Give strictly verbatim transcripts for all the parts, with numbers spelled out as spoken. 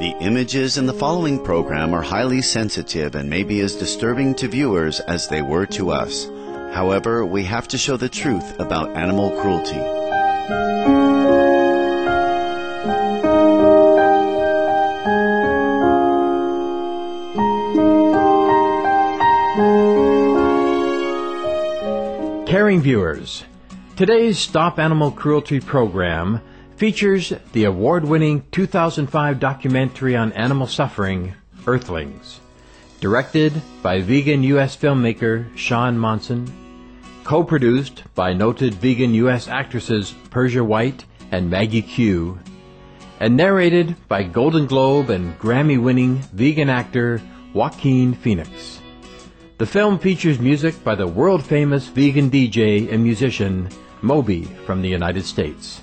The images in the following program are highly sensitive and may be as disturbing to viewers as they were to us. However, we have to show the truth about animal cruelty. Caring viewers, today's Stop Animal Cruelty program features the award-winning two thousand five documentary on animal suffering, Earthlings, directed by vegan U S filmmaker Sean Monson, co-produced by noted vegan U S actresses Persia White and Maggie Q, and narrated by Golden Globe and Grammy-winning vegan actor Joaquin Phoenix. The film features music by the world-famous vegan D J and musician Moby from the United States.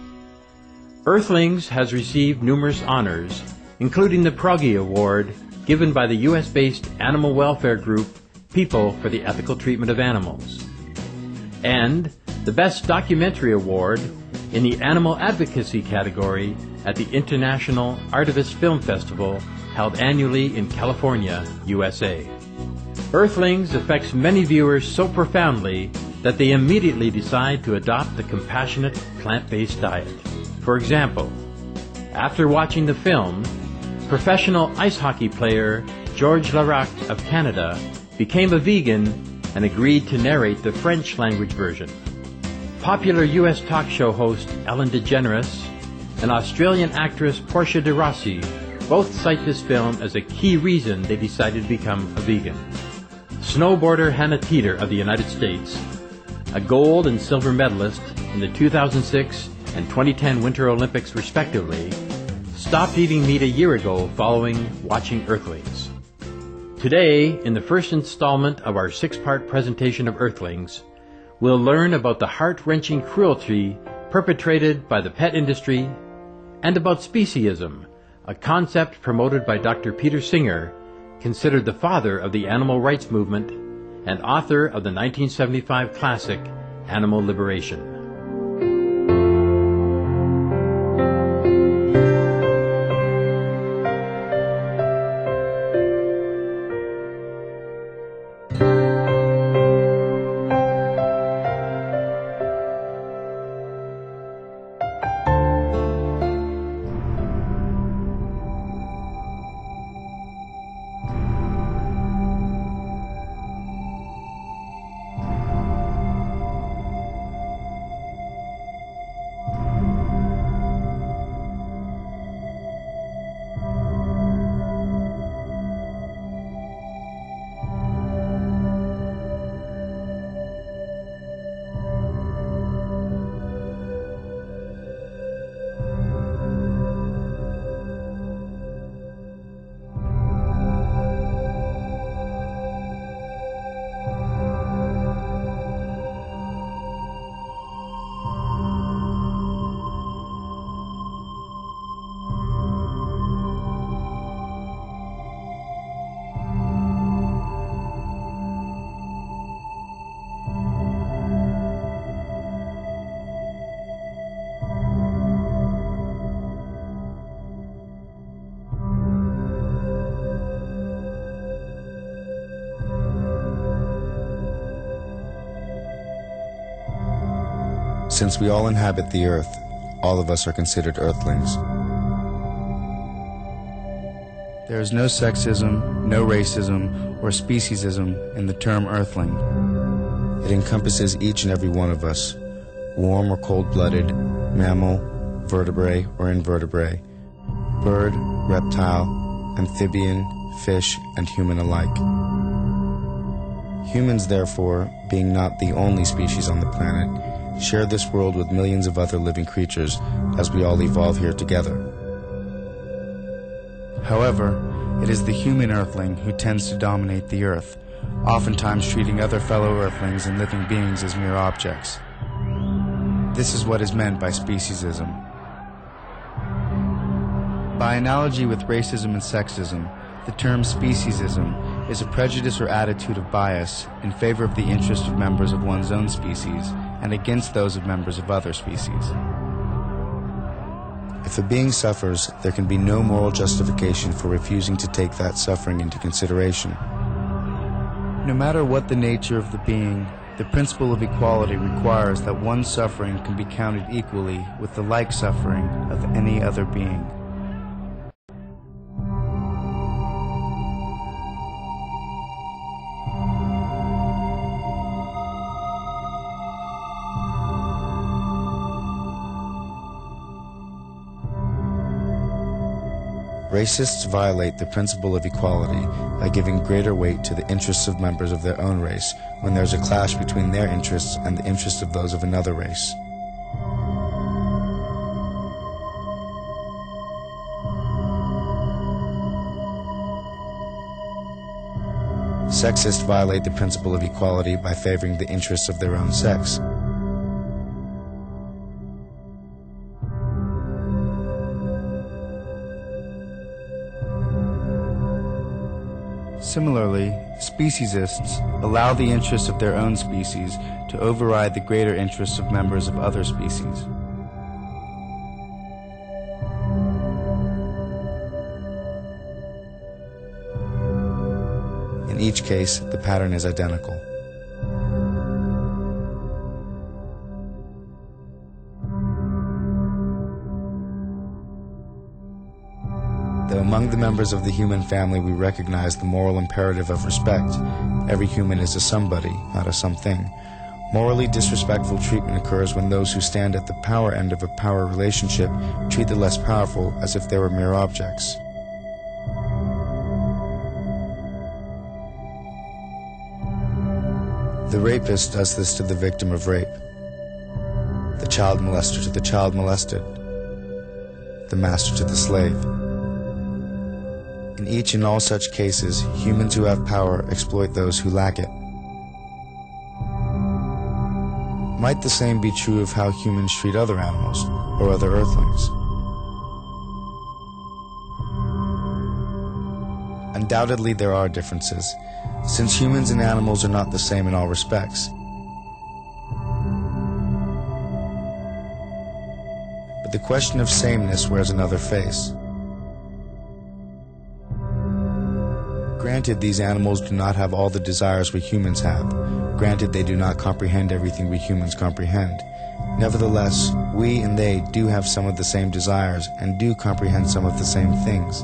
Earthlings has received numerous honors, including the Proggy Award given by the U S-based animal welfare group People for the Ethical Treatment of Animals, and the Best Documentary Award in the Animal Advocacy category at the International Artivist Film Festival held annually in California, U S A. Earthlings affects many viewers so profoundly that they immediately decide to adopt the compassionate plant-based diet. For example, after watching the film, professional ice hockey player Georges Larac of Canada became a vegan and agreed to narrate the French language version. Popular U S talk show host Ellen DeGeneres and Australian actress Portia de Rossi both cite this film as a key reason they decided to become a vegan. Snowboarder Hannah Teeter of the United States, a gold and silver medalist in the two thousand six and twenty ten Winter Olympics respectively, stopped eating meat a year ago following watching Earthlings. Today, in the first installment of our six-part presentation of Earthlings, we'll learn about the heart-wrenching cruelty perpetrated by the pet industry and about speciesism, a concept promoted by Doctor Peter Singer, considered the father of the animal rights movement and author of the nineteen seventy-five classic Animal Liberation. Since we all inhabit the earth, all of us are considered earthlings. There is no sexism, no racism, or speciesism in the term earthling. It encompasses each and every one of us, warm or cold-blooded, mammal, vertebrate or invertebrate, bird, reptile, amphibian, fish, and human alike. Humans, therefore, being not the only species on the planet, share this world with millions of other living creatures as we all evolve here together. However, it is the human earthling who tends to dominate the earth, oftentimes treating other fellow earthlings and living beings as mere objects. This is what is meant by speciesism. By analogy with racism and sexism, the term speciesism is a prejudice or attitude of bias in favor of the interest of members of one's own species and against those of members of other species. If a being suffers, there can be no moral justification for refusing to take that suffering into consideration. No matter what the nature of the being, the principle of equality requires that one's suffering can be counted equally with the like suffering of any other being. Racists violate the principle of equality by giving greater weight to the interests of members of their own race when there is a clash between their interests and the interests of those of another race. Sexists violate the principle of equality by favoring the interests of their own sex. Similarly, speciesists allow the interests of their own species to override the greater interests of members of other species. In each case, the pattern is identical. Though among the members of the human family we recognize the moral imperative of respect, every human is a somebody, not a something. Morally disrespectful treatment occurs when those who stand at the power end of a power relationship treat the less powerful as if they were mere objects. The rapist does this to the victim of rape, the child molester to the child molested, the master to the slave. In each and all such cases, humans who have power exploit those who lack it. Might the same be true of how humans treat other animals or other earthlings? Undoubtedly there are differences, since humans and animals are not the same in all respects. But the question of sameness wears another face. Granted, these animals do not have all the desires we humans have. Granted, they do not comprehend everything we humans comprehend. Nevertheless, we and they do have some of the same desires and do comprehend some of the same things.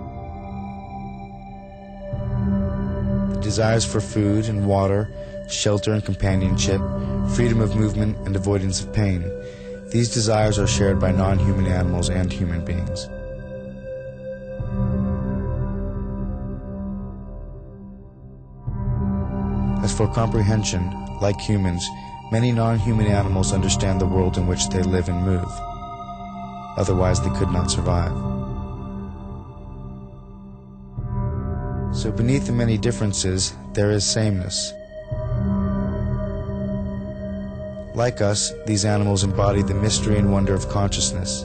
The desires for food and water, shelter and companionship, freedom of movement and avoidance of pain. These desires are shared by non-human animals and human beings. As for comprehension, like humans, many non-human animals understand the world in which they live and move. Otherwise, they could not survive. So beneath the many differences, there is sameness. Like us, these animals embody the mystery and wonder of consciousness.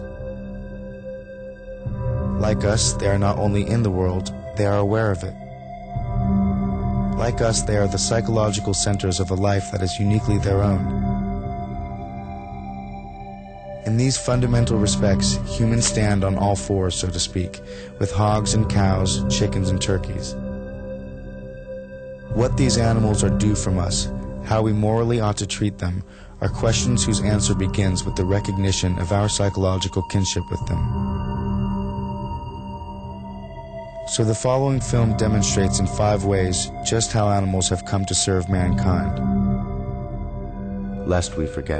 Like us, they are not only in the world, they are aware of it. Like us, they are the psychological centers of a life that is uniquely their own. In these fundamental respects, humans stand on all fours, so to speak, with hogs and cows, chickens and turkeys. What these animals are due from us, how we morally ought to treat them, are questions whose answer begins with the recognition of our psychological kinship with them. So the following film demonstrates in five ways just how animals have come to serve mankind. Lest we forget.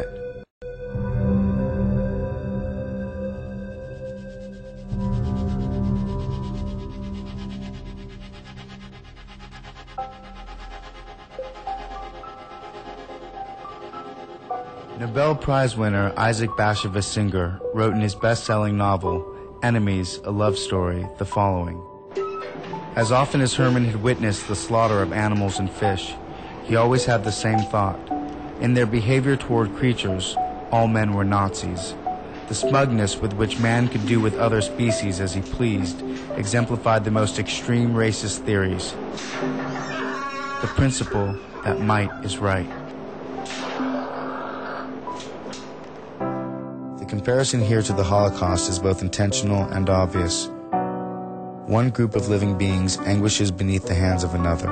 Nobel Prize winner Isaac Bashevis Singer wrote in his best-selling novel, Enemies, A Love Story, the following. As often as Herman had witnessed the slaughter of animals and fish, he always had the same thought. In their behavior toward creatures, all men were Nazis. The smugness with which man could do with other species as he pleased exemplified the most extreme racist theories. The principle that might is right. The comparison here to the Holocaust is both intentional and obvious. One group of living beings anguishes beneath the hands of another.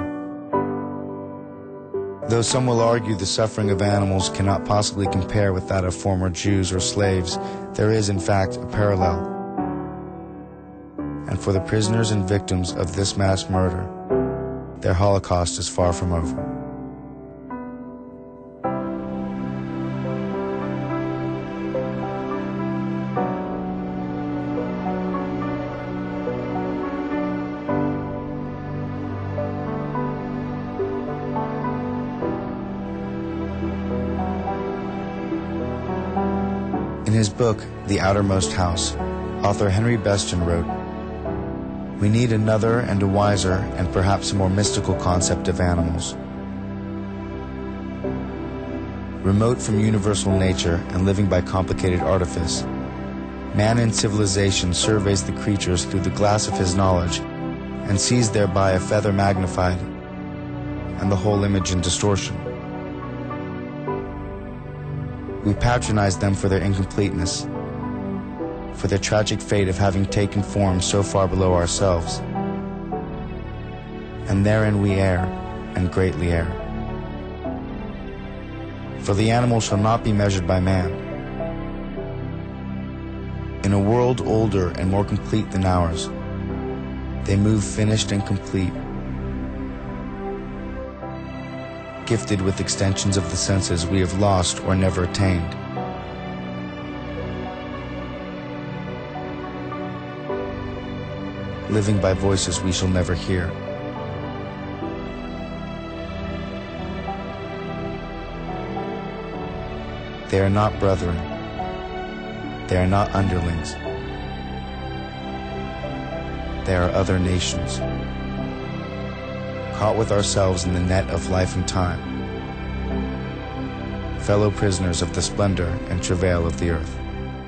Though some will argue the suffering of animals cannot possibly compare with that of former Jews or slaves, there is in fact a parallel. And for the prisoners and victims of this mass murder, their Holocaust is far from over. In his book, The Outermost House, author Henry Beston wrote, "We need another and a wiser and perhaps a more mystical concept of animals. Remote from universal nature and living by complicated artifice, man in civilization surveys the creatures through the glass of his knowledge and sees thereby a feather magnified and the whole image in distortion. We patronize them for their incompleteness, for their tragic fate of having taken form so far below ourselves. And therein we err, and greatly err. For the animal shall not be measured by man. In a world older and more complete than ours, they move finished and complete, gifted with extensions of the senses we have lost or never attained. Living by voices we shall never hear. They are not brethren. They are not underlings. They are other nations, caught with ourselves in the net of life and time, fellow prisoners of the splendor and travail of the earth."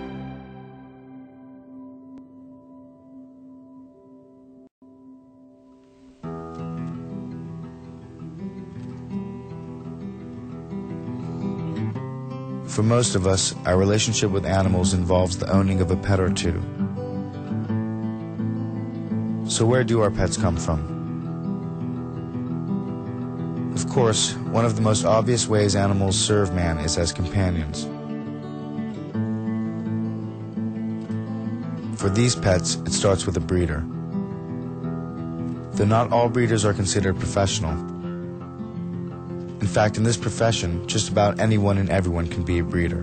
For most of us, our relationship with animals involves the owning of a pet or two. So where do our pets come from? Of course, one of the most obvious ways animals serve man is as companions. For these pets, it starts with a breeder. Though not all breeders are considered professional. In fact, in this profession, just about anyone and everyone can be a breeder.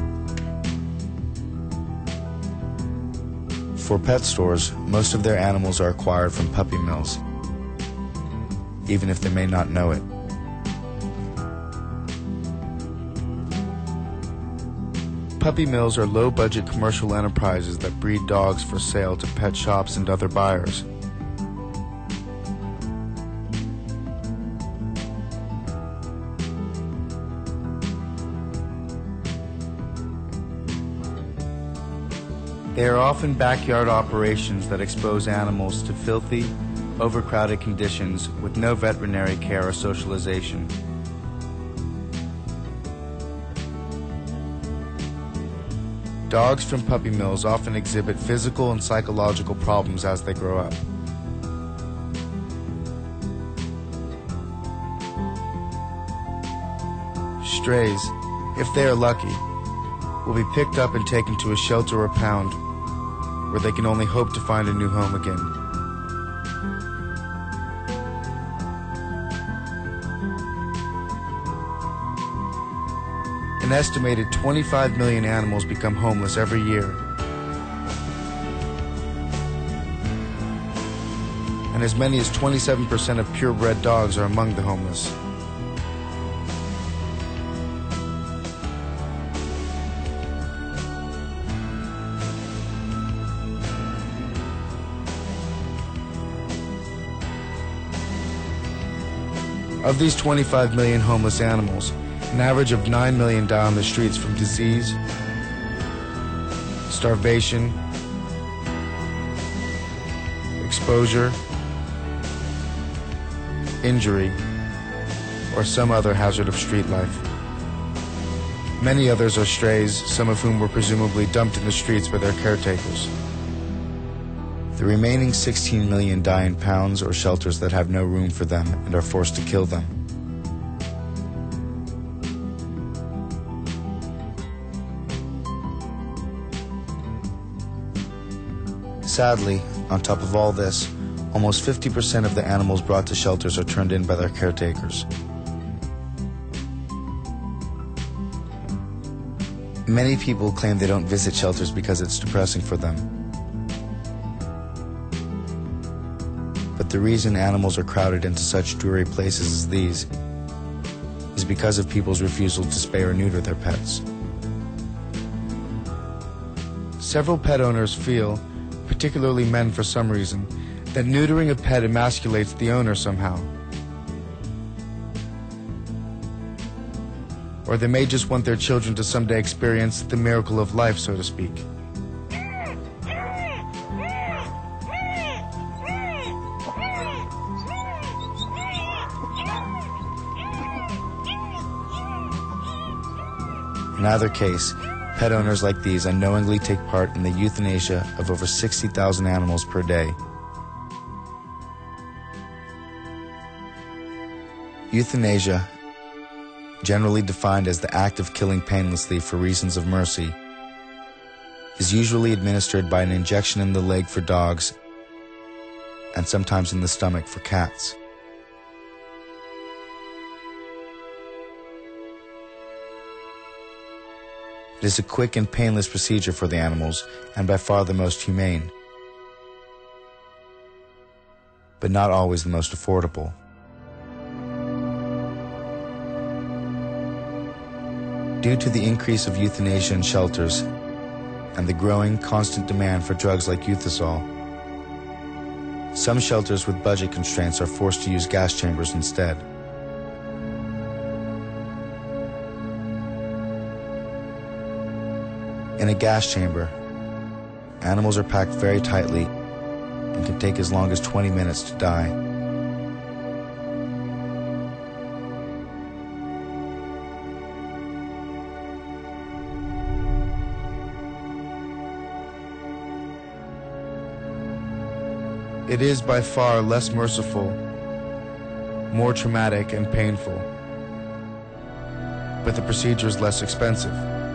For pet stores, most of their animals are acquired from puppy mills, even if they may not know it. Puppy mills are low-budget commercial enterprises that breed dogs for sale to pet shops and other buyers. They are often backyard operations that expose animals to filthy, overcrowded conditions with no veterinary care or socialization. Dogs from puppy mills often exhibit physical and psychological problems as they grow up. Strays, if they are lucky, will be picked up and taken to a shelter or pound, where they can only hope to find a new home again. An estimated twenty-five million animals become homeless every year. And as many as twenty-seven percent of purebred dogs are among the homeless. Of these twenty-five million homeless animals, an average of nine million die on the streets from disease, starvation, exposure, injury, or some other hazard of street life. Many others are strays, some of whom were presumably dumped in the streets by their caretakers. The remaining sixteen million die in pounds or shelters that have no room for them and are forced to kill them. Sadly, on top of all this, almost fifty percent of the animals brought to shelters are turned in by their caretakers. Many people claim they don't visit shelters because it's depressing for them. But the reason animals are crowded into such dreary places as these is because of people's refusal to spay or neuter their pets. Several pet owners feel, particularly men for some reason, that neutering a pet emasculates the owner somehow. Or they may just want their children to someday experience the miracle of life, so to speak. In either case, pet owners like these unknowingly take part in the euthanasia of over sixty thousand animals per day. Euthanasia, generally defined as the act of killing painlessly for reasons of mercy, is usually administered by an injection in the leg for dogs and sometimes in the stomach for cats. It is a quick and painless procedure for the animals, and by far the most humane, but not always the most affordable. Due to the increase of euthanasia in shelters and the growing, constant demand for drugs like Euthasol, some shelters with budget constraints are forced to use gas chambers instead. In a gas chamber, animals are packed very tightly and can take as long as twenty minutes to die. It is by far less merciful, more traumatic and painful, but the procedure is less expensive.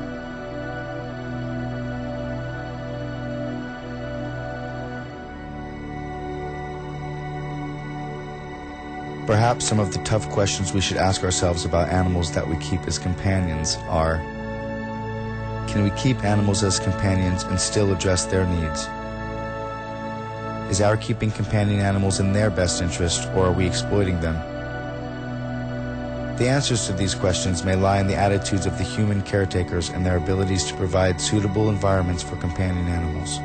Perhaps some of the tough questions we should ask ourselves about animals that we keep as companions are: can we keep animals as companions and still address their needs? Is our keeping companion animals in their best interest, or are we exploiting them? The answers to these questions may lie in the attitudes of the human caretakers and their abilities to provide suitable environments for companion animals.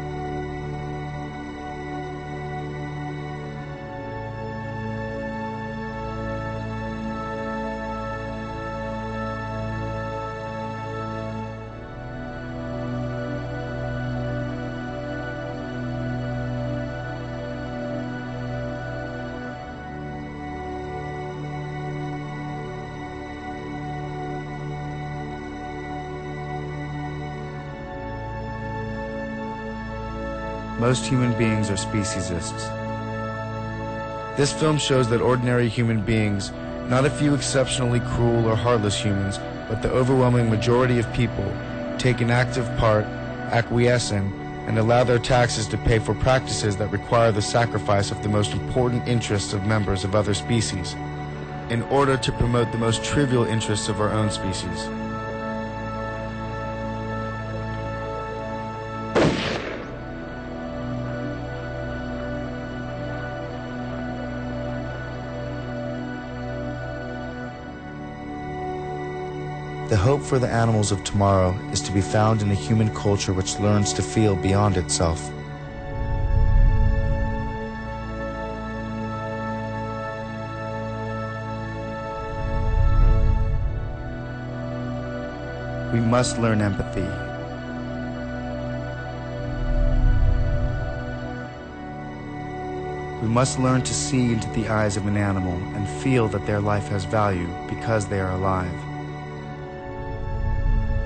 Most human beings are speciesists. This film shows that ordinary human beings, not a few exceptionally cruel or heartless humans, but the overwhelming majority of people, take an active part, acquiesce in, and allow their taxes to pay for practices that require the sacrifice of the most important interests of members of other species, in order to promote the most trivial interests of our own species. The hope for the animals of tomorrow is to be found in a human culture which learns to feel beyond itself. We must learn empathy. We must learn to see into the eyes of an animal and feel that their life has value because they are alive.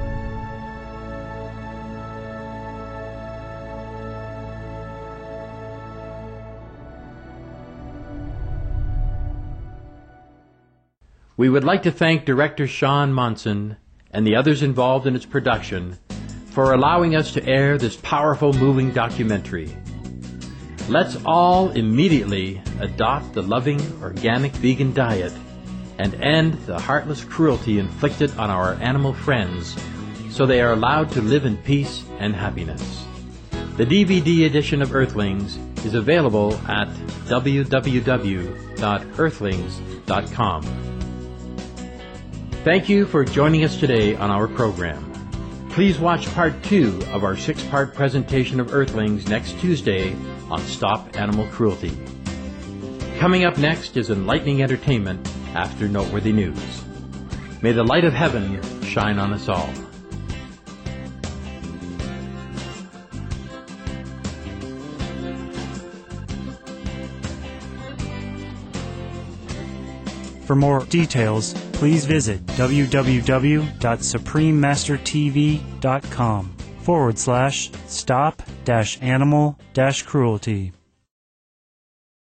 We would like to thank Director Sean Monson and the others involved in its production for allowing us to air this powerful, moving documentary. Let's all immediately adopt the loving, organic vegan diet and end the heartless cruelty inflicted on our animal friends so they are allowed to live in peace and happiness. The D V D edition of Earthlings is available at w w w dot earthlings dot com. Thank you for joining us today on our program. Please watch part two of our six-part presentation of Earthlings next Tuesday on Stop Animal Cruelty. Coming up next is enlightening entertainment after noteworthy news. May the light of heaven shine on us all. For more details, please visit w w w dot supreme master t v dot com forward slash stop dash animal dash cruelty.